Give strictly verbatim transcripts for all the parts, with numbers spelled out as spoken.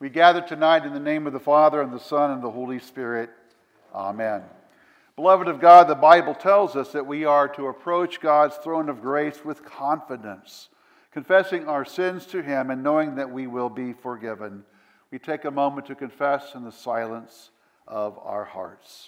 We gather tonight in the name of the Father, and the Son, and the Holy Spirit. Amen. Beloved of God, the Bible tells us that we are to approach God's throne of grace with confidence, confessing our sins to Him and knowing that we will be forgiven. We take a moment to confess in the silence of our hearts.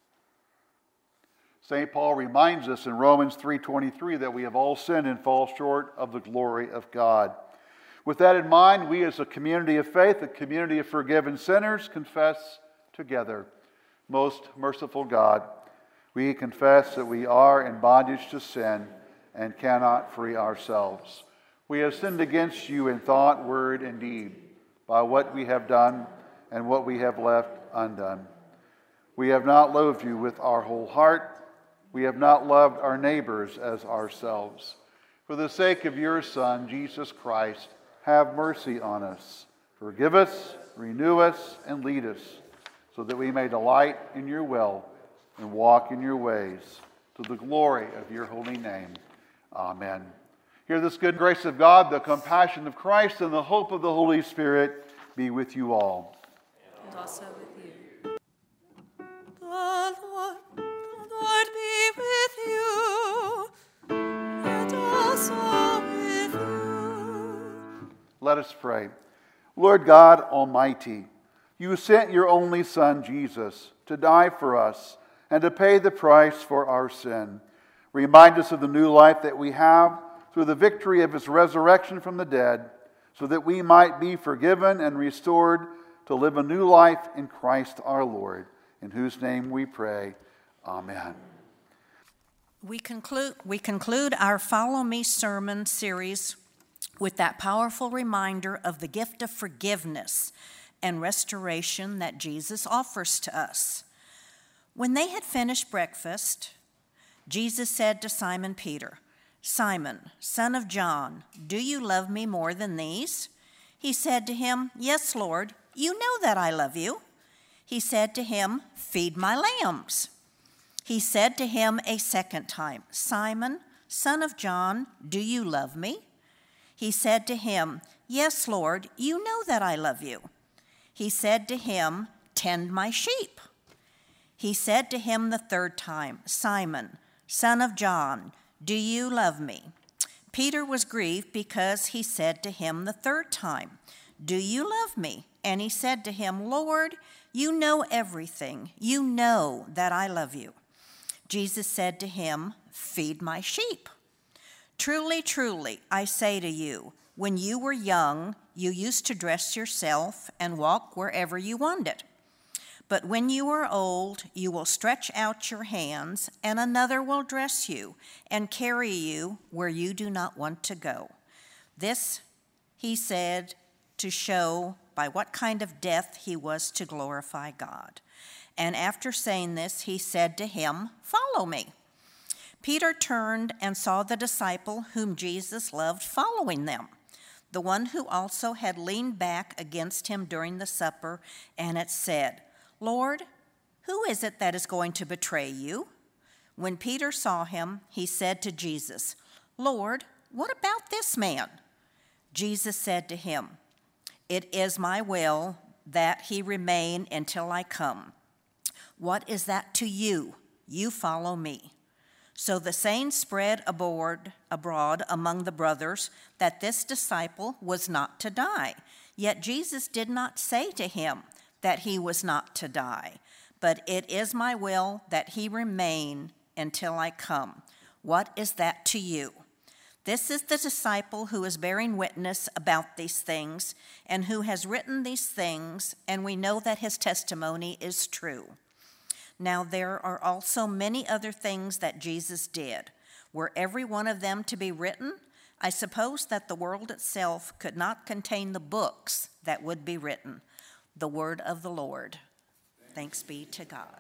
Saint Paul reminds us in Romans three twenty-three that we have all sinned and fall short of the glory of God. With that in mind, we as a community of faith, a community of forgiven sinners, confess together. Most merciful God, we confess that we are in bondage to sin and cannot free ourselves. We have sinned against you in thought, word, and deed, by what we have done and what we have left undone. We have not loved you with our whole heart. We have not loved our neighbors as ourselves. For the sake of your Son, Jesus Christ, have mercy on us. Forgive us, renew us, and lead us, so that we may delight in your will and walk in your ways, to the glory of your holy name. Amen. Hear this good grace of God, the compassion of Christ, and the hope of the Holy Spirit be with you all. And also with you. The Lord, the Lord be with you, and also with you. Let us pray. Lord God Almighty, you sent your only Son, Jesus, to die for us and to pay the price for our sin. Remind us of the new life that we have through the victory of his resurrection from the dead, so that we might be forgiven and restored to live a new life in Christ our Lord, in whose name we pray. Amen. We conclude, we conclude our Follow Me sermon series with that powerful reminder of the gift of forgiveness and restoration that Jesus offers to us. When they had finished breakfast, Jesus said to Simon Peter, "Simon, son of John, do you love me more than these?" He said to him, "Yes, Lord, you know that I love you." He said to him, "Feed my lambs." He said to him a second time, "Simon, son of John, do you love me?" He said to him, "Yes, Lord, you know that I love you." He said to him, "Tend my sheep." He said to him the third time, "Simon, son of John, do you love me?" Peter was grieved because he said to him the third time, "Do you love me?" And he said to him, "Lord, you know everything. You know that I love you." Jesus said to him, "Feed my sheep. Truly, truly, I say to you, when you were young, you used to dress yourself and walk wherever you wanted. But when you are old, you will stretch out your hands, and another will dress you and carry you where you do not want to go." This he said to show by what kind of death he was to glorify God. And after saying this, he said to him, "Follow me." Peter turned and saw the disciple whom Jesus loved following them, the one who also had leaned back against him during the supper, and had said, "Lord, who is it that is going to betray you?" When Peter saw him, he said to Jesus, "Lord, what about this man?" Jesus said to him, "It is my will that he remain until I come. What is that to you? You follow me." So the saying spread abroad, abroad among the brothers that this disciple was not to die. Yet Jesus did not say to him that he was not to die, but it is my will that he remain until I come. What is that to you? This is the disciple who is bearing witness about these things and who has written these things, and we know that his testimony is true. Now there are also many other things that Jesus did. Were every one of them to be written, I suppose that the world itself could not contain the books that would be written. The word of the Lord. Thanks be to God.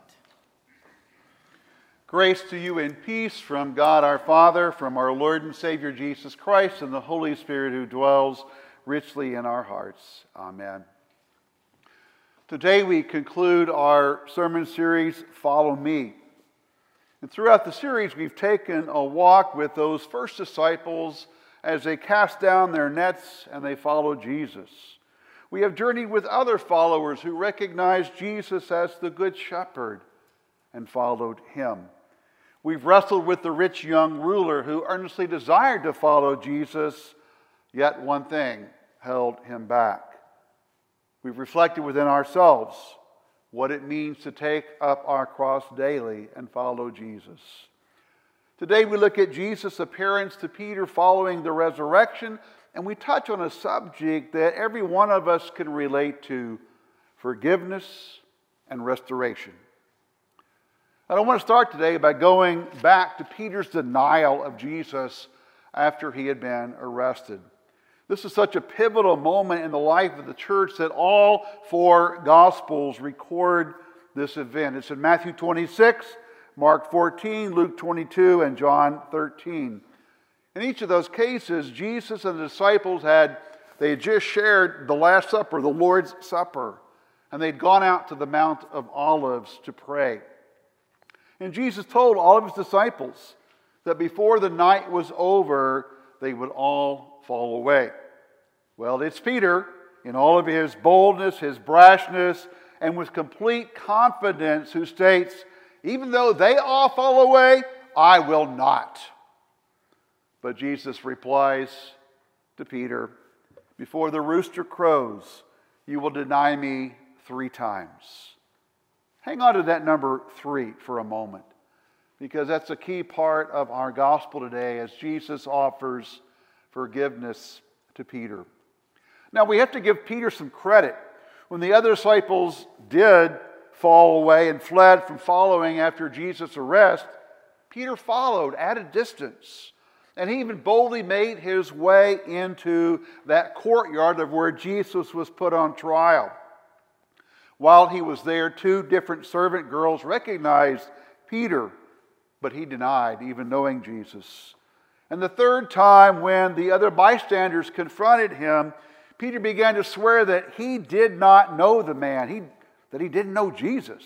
Grace to you and peace from God our Father, from our Lord and Savior Jesus Christ, and the Holy Spirit who dwells richly in our hearts. Amen. Today we conclude our sermon series, Follow Me. And throughout the series, we've taken a walk with those first disciples as they cast down their nets and they followed Jesus. We have journeyed with other followers who recognized Jesus as the Good Shepherd and followed him. We've wrestled with the rich young ruler who earnestly desired to follow Jesus, yet one thing held him back. We've reflected within ourselves what it means to take up our cross daily and follow Jesus. Today we look at Jesus' appearance to Peter following the resurrection, and we touch on a subject that every one of us can relate to: forgiveness and restoration. And I want to start today by going back to Peter's denial of Jesus after he had been arrested. This is such a pivotal moment in the life of the church that all four Gospels record this event. It's in Matthew twenty-six, Mark fourteen, Luke twenty-two, and John thirteen. In each of those cases, Jesus and the disciples had, they had just shared the Last Supper, the Lord's Supper, and they'd gone out to the Mount of Olives to pray. And Jesus told all of his disciples that before the night was over, they would all fall away. Well, it's Peter, in all of his boldness, his brashness, and with complete confidence, who states, even though they all fall away, I will not. But Jesus replies to Peter, before the rooster crows, you will deny me three times. Hang on to that number three for a moment, because that's a key part of our gospel today as Jesus offers forgiveness to Peter. Now, we have to give Peter some credit. When the other disciples did fall away and fled from following after Jesus' arrest, Peter followed at a distance. And he even boldly made his way into that courtyard of where Jesus was put on trial. While he was there, two different servant girls recognized Peter, but he denied even knowing Jesus. And the third time, when the other bystanders confronted him, Peter began to swear that he did not know the man, he, that he didn't know Jesus.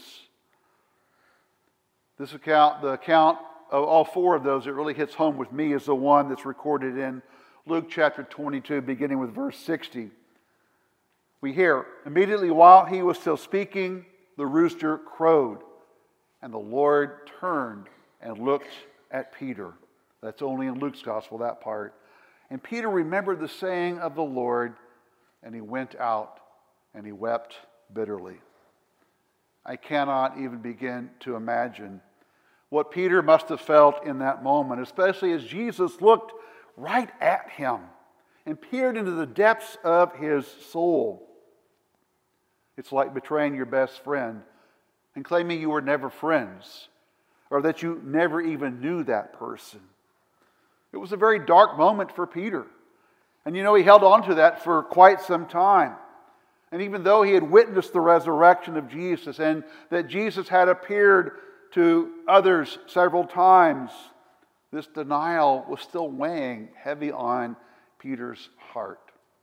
This account, the account of all four of those that really hits home with me, is the one that's recorded in Luke chapter twenty-two, beginning with verse sixty. We hear, immediately while he was still speaking, the rooster crowed, and the Lord turned and looked at Peter. That's only in Luke's gospel, that part. And Peter remembered the saying of the Lord, and he went out and he wept bitterly. I cannot even begin to imagine what Peter must have felt in that moment, especially as Jesus looked right at him and peered into the depths of his soul. It's like betraying your best friend and claiming you were never friends, or that you never even knew that person. It was a very dark moment for Peter. And you know, he held on to that for quite some time. And even though he had witnessed the resurrection of Jesus and that Jesus had appeared to others several times, this denial was still weighing heavy on Peter's heart.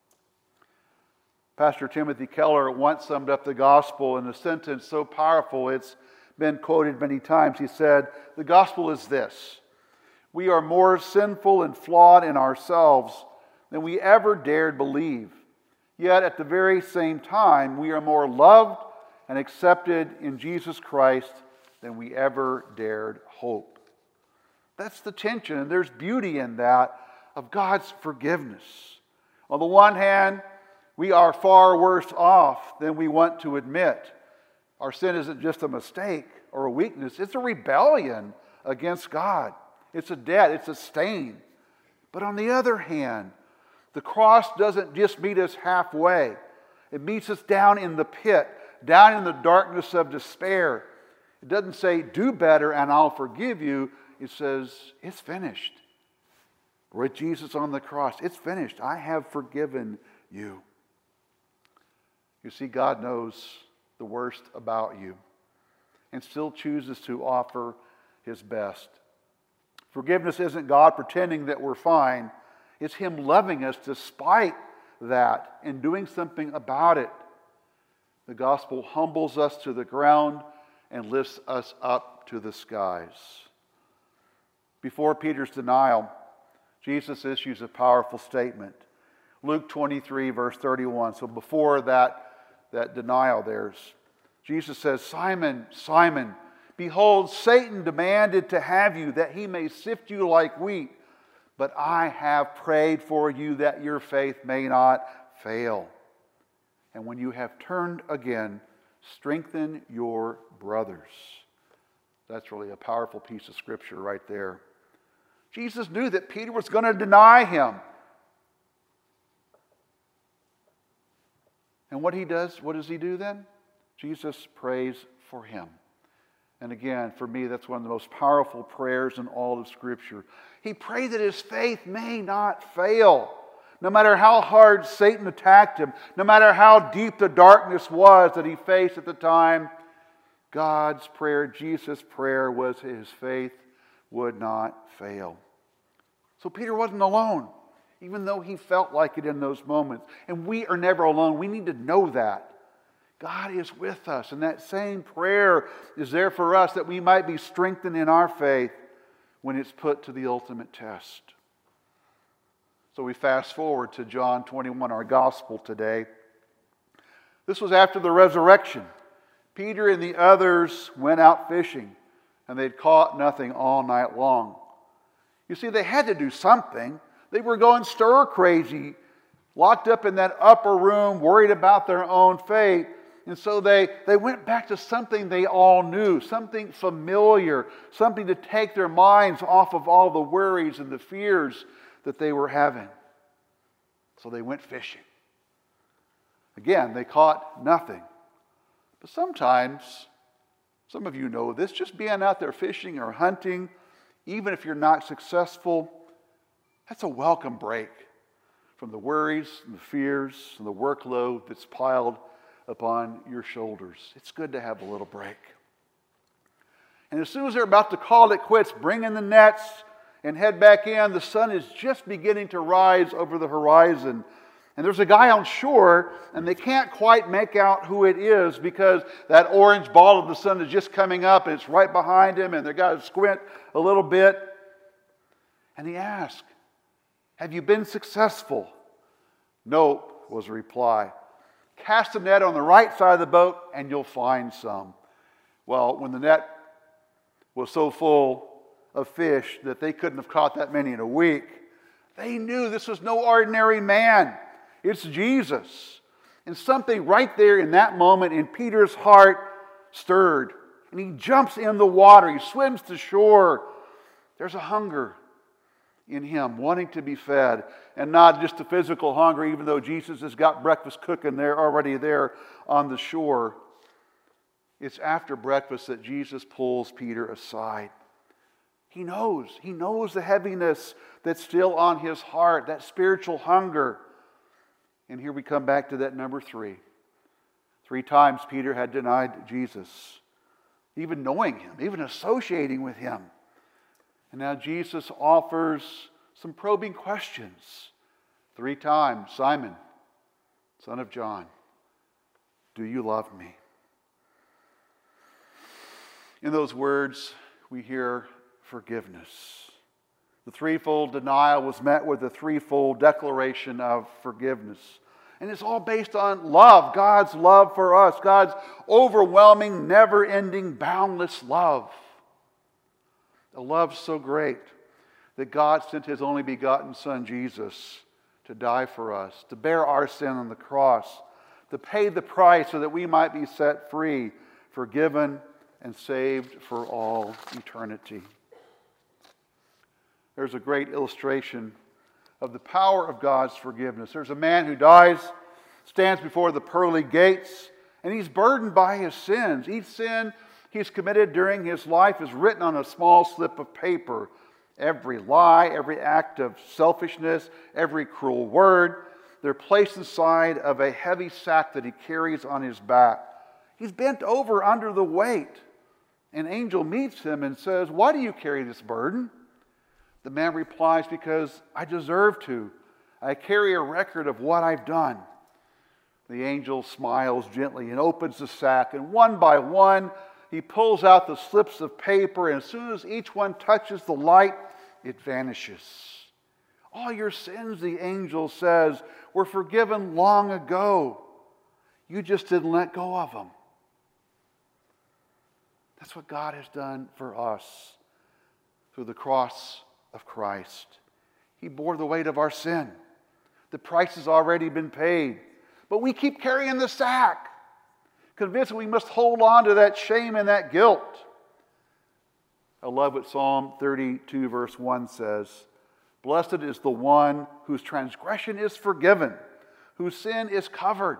Pastor Timothy Keller once summed up the gospel in a sentence so powerful it's been quoted many times. He said, the gospel is this: we are more sinful and flawed in ourselves than we ever dared believe. Yet at the very same time, we are more loved and accepted in Jesus Christ than we ever dared hope. That's the tension, and there's beauty in that of God's forgiveness. On the one hand, we are far worse off than we want to admit. Our sin isn't just a mistake or a weakness, it's a rebellion against God. It's a debt, it's a stain. But on the other hand, the cross doesn't just meet us halfway. It meets us down in the pit, down in the darkness of despair. It doesn't say, do better and I'll forgive you. It says, it's finished. With Jesus on the cross, it's finished. I have forgiven you. You see, God knows the worst about you and still chooses to offer his best. Forgiveness isn't God pretending that we're fine. It's him loving us despite that and doing something about it. The gospel humbles us to the ground and lifts us up to the skies. Before Peter's denial, Jesus issues a powerful statement. Luke twenty-three, verse thirty-one. So before that, that denial, there's Jesus says, Simon, Simon, behold, Satan demanded to have you, that he may sift you like wheat. But I have prayed for you that your faith may not fail. And when you have turned again, strengthen your brothers. That's really a powerful piece of scripture right there. Jesus knew that Peter was going to deny him. And what he does, what does he do then? Jesus prays for him. And again, for me, that's one of the most powerful prayers in all of Scripture. He prayed that his faith may not fail. No matter how hard Satan attacked him, no matter how deep the darkness was that he faced at the time, God's prayer, Jesus' prayer, was his faith would not fail. So Peter wasn't alone, even though he felt like it in those moments. And we are never alone. We need to know that. God is with us, and that same prayer is there for us that we might be strengthened in our faith when it's put to the ultimate test. So we fast forward to John twenty-one, our gospel today. This was after the resurrection. Peter and the others went out fishing, and they'd caught nothing all night long. You see, they had to do something. They were going stir crazy, locked up in that upper room, worried about their own fate. And so they, they went back to something they all knew, something familiar, something to take their minds off of all the worries and the fears that they were having. So they went fishing. Again, they caught nothing. But sometimes, some of you know this, just being out there fishing or hunting, even if you're not successful, that's a welcome break from the worries and the fears and the workload that's piled upon your shoulders. It's good to have a little break. And as soon as they're about to call it quits, bring in the nets and head back in, the sun is just beginning to rise over the horizon. And there's a guy on shore, and they can't quite make out who it is because that orange ball of the sun is just coming up, and it's right behind him, and they've got to squint a little bit. And he asks, "Have you been successful?" "Nope," was the reply. "Cast the net on the right side of the boat and you'll find some." Well, when the net was so full of fish that they couldn't have caught that many in a week, they knew this was no ordinary man. It's Jesus. And something right there in that moment in Peter's heart stirred. And he jumps in the water. He swims to shore. There's a hunger in him, wanting to be fed, and not just a physical hunger, even though Jesus has got breakfast cooking there already there on the shore. It's after breakfast that Jesus pulls Peter aside. He knows, he knows the heaviness that's still on his heart, that spiritual hunger. And here we come back to that number three. Three times Peter had denied Jesus, even knowing him, even associating with him. And now Jesus offers some probing questions. Three times, "Simon, son of John, do you love me?" In those words, we hear forgiveness. The threefold denial was met with a threefold declaration of forgiveness. And it's all based on love, God's love for us, God's overwhelming, never-ending, boundless love. A love so great that God sent His only begotten Son, Jesus, to die for us, to bear our sin on the cross, to pay the price so that we might be set free, forgiven, and saved for all eternity. There's a great illustration of the power of God's forgiveness. There's a man who dies, stands before the pearly gates, and he's burdened by his sins. Each sin he's committed during his life is written on a small slip of paper. Every lie, every act of selfishness, every cruel word, they're placed inside of a heavy sack that he carries on his back. He's bent over under the weight. An angel meets him and says, "Why do you carry this burden?" The man replies, "Because I deserve to. I carry a record of what I've done." The angel smiles gently and opens the sack, and one by one, he pulls out the slips of paper, and as soon as each one touches the light, it vanishes. All your sins, the angel says, were forgiven long ago. You just didn't let go of them. That's what God has done for us through the cross of Christ. He bore the weight of our sin. The price has already been paid. But we keep carrying the sack, convinced we must hold on to that shame and that guilt. I love what Psalm thirty-two verse one says. Blessed is the one whose transgression is forgiven, whose sin is covered.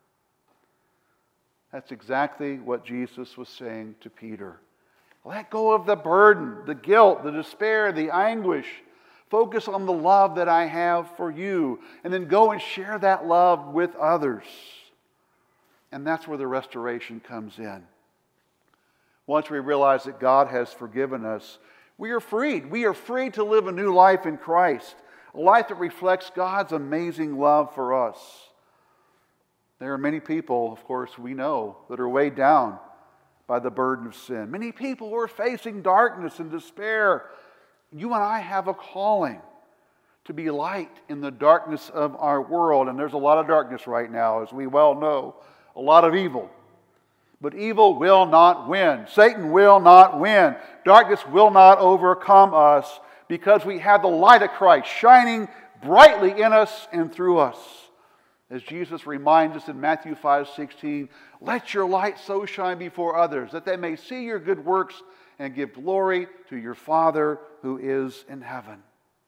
That's exactly what Jesus was saying to Peter. Let go of the burden, the guilt, the despair, the anguish. Focus on the love that I have for you, and then go and share that love with others. And that's where the restoration comes in. Once we realize that God has forgiven us, we are freed. We are free to live a new life in Christ, a life that reflects God's amazing love for us. There are many people, of course, we know, that are weighed down by the burden of sin. Many people who are facing darkness and despair. You and I have a calling to be light in the darkness of our world. And there's a lot of darkness right now, as we well know, a lot of evil. But evil will not win. Satan will not win. Darkness will not overcome us because we have the light of Christ shining brightly in us and through us. As Jesus reminds us in Matthew five sixteen, let your light so shine before others that they may see your good works and give glory to your Father who is in heaven.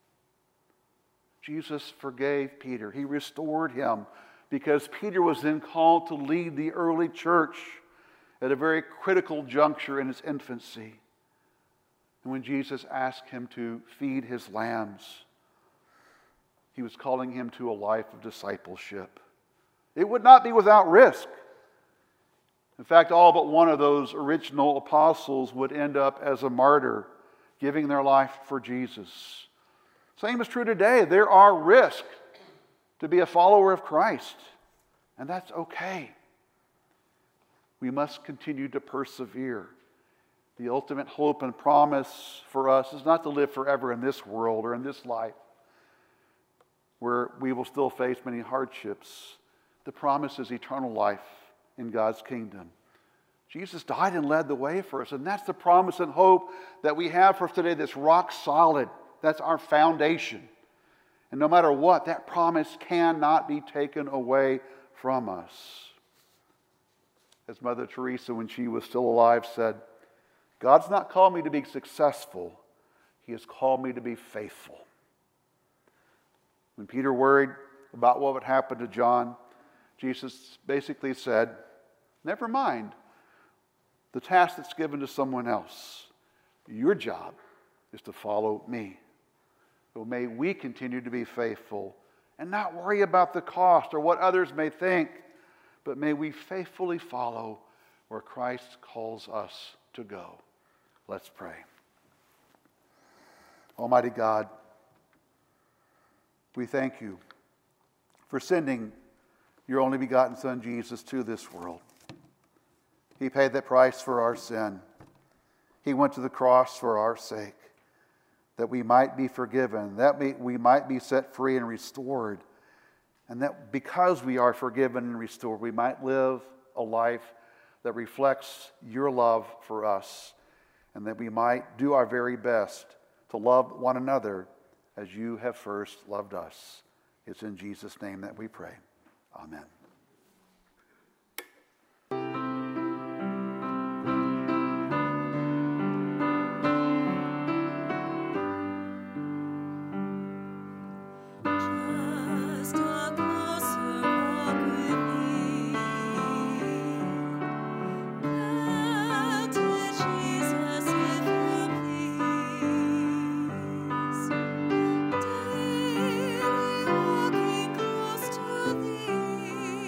Jesus forgave Peter. He restored him because Peter was then called to lead the early church at a very critical juncture in its infancy. And when Jesus asked him to feed his lambs, he was calling him to a life of discipleship. It would not be without risk. In fact, all but one of those original apostles would end up as a martyr, giving their life for Jesus. Same is true today. There are risks to be a follower of Christ, and that's okay. We must continue to persevere. The ultimate hope and promise for us is not to live forever in this world or in this life, where we will still face many hardships. The promise is eternal life in God's kingdom. Jesus died and led the way for us, and that's the promise and hope that we have for today that's rock solid. That's our foundation. And no matter what, that promise cannot be taken away from us. As Mother Teresa, when she was still alive, said, God's not called me to be successful. He has called me to be faithful. When Peter worried about what would happen to John, Jesus basically said, never mind the task that's given to someone else. Your job is to follow me. So may we continue to be faithful and not worry about the cost or what others may think, but may we faithfully follow where Christ calls us to go. Let's pray. Almighty God, we thank you for sending your only begotten Son, Jesus, to this world. He paid that price for our sin. He went to the cross for our sake, that we might be forgiven, that we might be set free and restored, and that because we are forgiven and restored, we might live a life that reflects your love for us, and that we might do our very best to love one another as you have first loved us. It's in Jesus' name that we pray. Amen. Just a closer walk with thee. Granted, Jesus, if you please. Daily walking close to thee.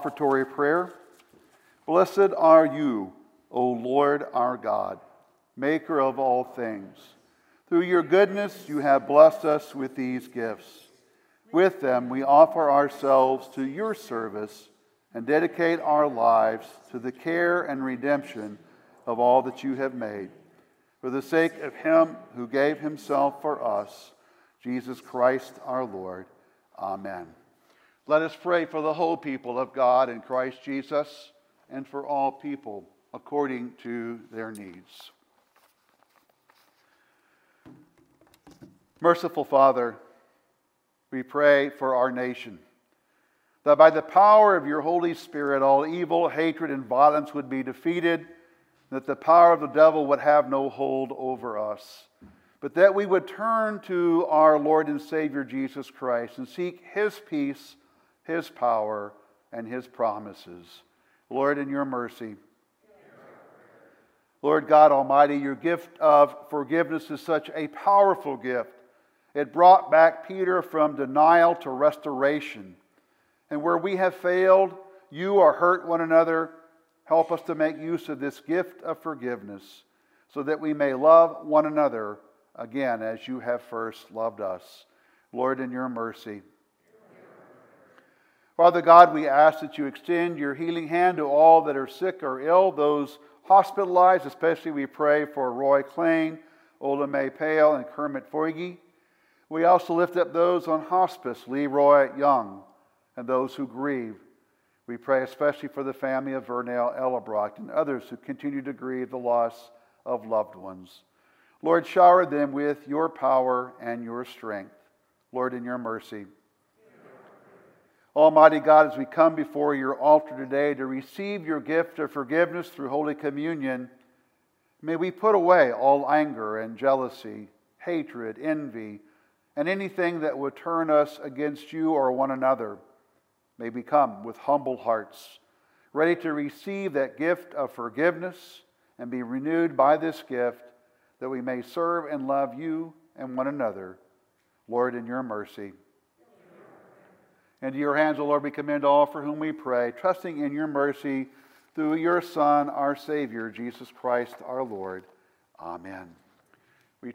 offertory prayer. Blessed are you, O Lord our God, maker of all things. Through your goodness you have blessed us with these gifts. With them we offer ourselves to your service and dedicate our lives to the care and redemption of all that you have made. For the sake of him who gave himself for us, Jesus Christ our Lord. Amen. Let us pray for the whole people of God in Christ Jesus and for all people according to their needs. Merciful Father, we pray for our nation, that by the power of your Holy Spirit all evil, hatred, and violence would be defeated, that the power of the devil would have no hold over us, but that we would turn to our Lord and Savior Jesus Christ and seek his peace, his power, and his promises. Lord, in your mercy. Lord God Almighty, your gift of forgiveness is such a powerful gift. It brought back Peter from denial to restoration. And where we have failed, you or hurt one another, help us to make use of this gift of forgiveness so that we may love one another again as you have first loved us. Lord, in your mercy. Father God, we ask that you extend your healing hand to all that are sick or ill, those hospitalized. Especially we pray for Roy Klain, Ola May Pale, and Kermit Foyge. We also lift up those on hospice, Leroy Young, and those who grieve. We pray especially for the family of Vernell Ellebrock and others who continue to grieve the loss of loved ones. Lord, shower them with your power and your strength. Lord, in your mercy. Almighty God, as we come before your altar today to receive your gift of forgiveness through Holy Communion, may we put away all anger and jealousy, hatred, envy, and anything that would turn us against you or one another. May we come with humble hearts, ready to receive that gift of forgiveness and be renewed by this gift, that we may serve and love you and one another. Lord, in your mercy. Into your hands, O Lord, we commend all for whom we pray, trusting in your mercy through your Son, our Savior, Jesus Christ, our Lord. Amen. We...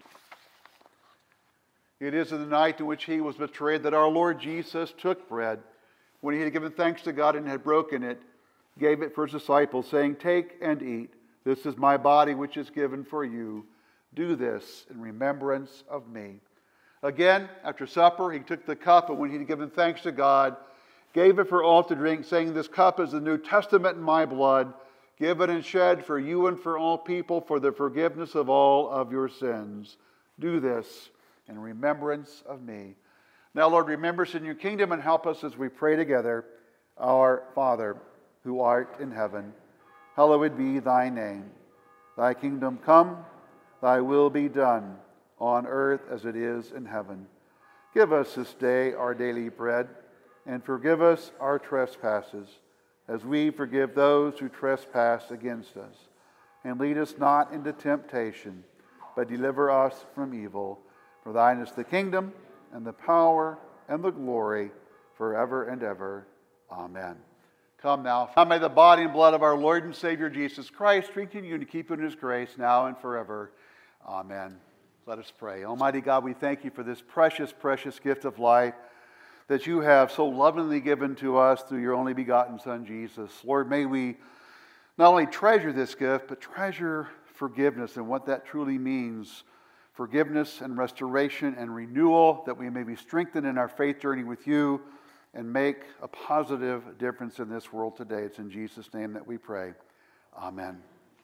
It is in the night in which he was betrayed that our Lord Jesus took bread. When he had given thanks to God and had broken it, gave it for his disciples, saying, "Take and eat. This is my body which is given for you. Do this in remembrance of me." Again, after supper, he took the cup, and when he had given thanks to God, gave it for all to drink, saying, "This cup is the New Testament in my blood, given and shed for you and for all people for the forgiveness of all of your sins. Do this in remembrance of me." Now, Lord, remember us in your kingdom and help us as we pray together. Our Father, who art in heaven, hallowed be thy name. Thy kingdom come, thy will be done, on earth as it is in heaven. Give us this day our daily bread, and forgive us our trespasses, as we forgive those who trespass against us. And lead us not into temptation, but deliver us from evil. For thine is the kingdom, and the power, and the glory, forever and ever. Amen. Come now. Now may the body and blood of our Lord and Savior Jesus Christ strengthen you and keep you in his grace now and forever. Amen. Let us pray. Almighty God, we thank you for this precious, precious gift of life that you have so lovingly given to us through your only begotten Son, Jesus. Lord, may we not only treasure this gift, but treasure forgiveness and what that truly means. Forgiveness and restoration and renewal, that we may be strengthened in our faith journey with you and make a positive difference in this world today. It's in Jesus' name that we pray. Amen.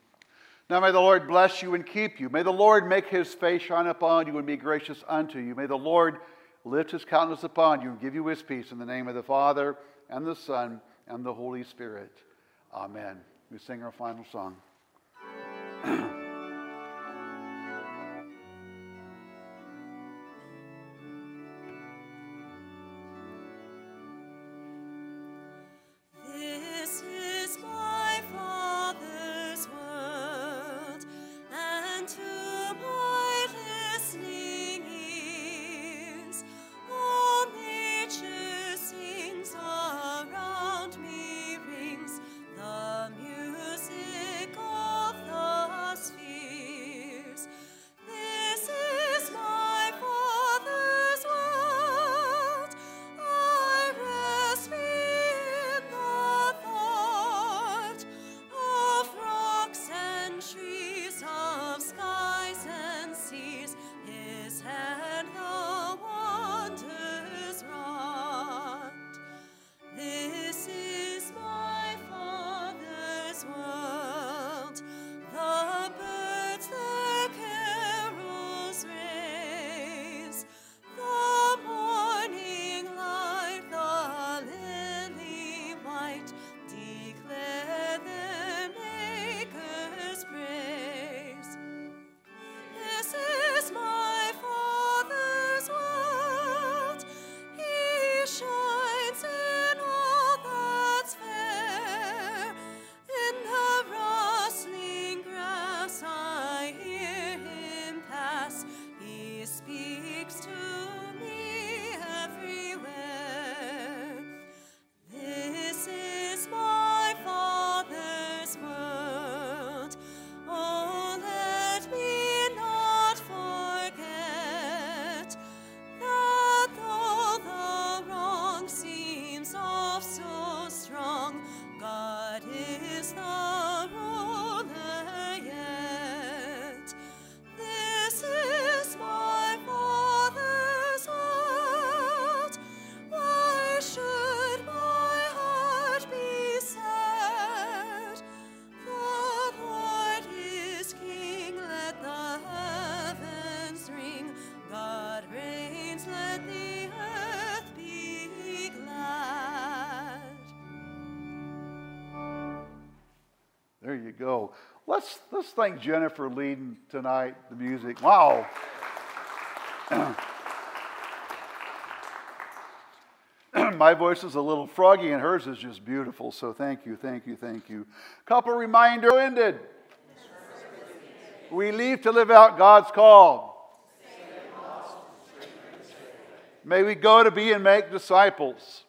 Now may the Lord bless you and keep you. May the Lord make his face shine upon you and be gracious unto you. May the Lord lift his countenance upon you and give you his peace, in the name of the Father and the Son and the Holy Spirit. Amen. We sing our final song. Around me There you go. Let's, let's thank Jennifer leading tonight, the music. Wow. My voice is a little froggy and hers is just beautiful. So thank you, thank you, thank you. Couple reminder ended. We leave to live out God's call. May we go to be and make disciples.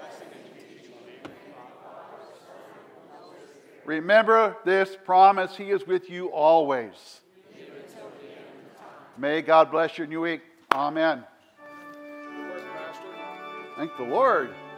Remember this promise, He is with you always. May God bless your new week. Amen. Thank the Lord.